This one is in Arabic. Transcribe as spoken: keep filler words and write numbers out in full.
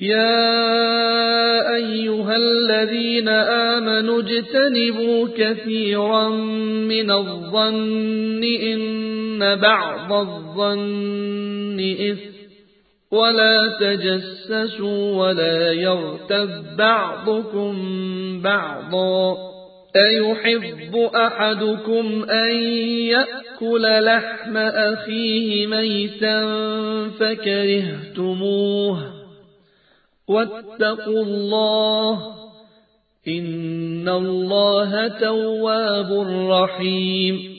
يا أيها الذين آمنوا اجتنبوا كثيرا من الظن إن بعض الظن إثم ولا تجسسوا ولا يغتب بعضكم بعضا أيحب أحدكم أن يأكل لحم أخيه ميتا فكرهتموه واتقوا الله إن الله تواب رحيم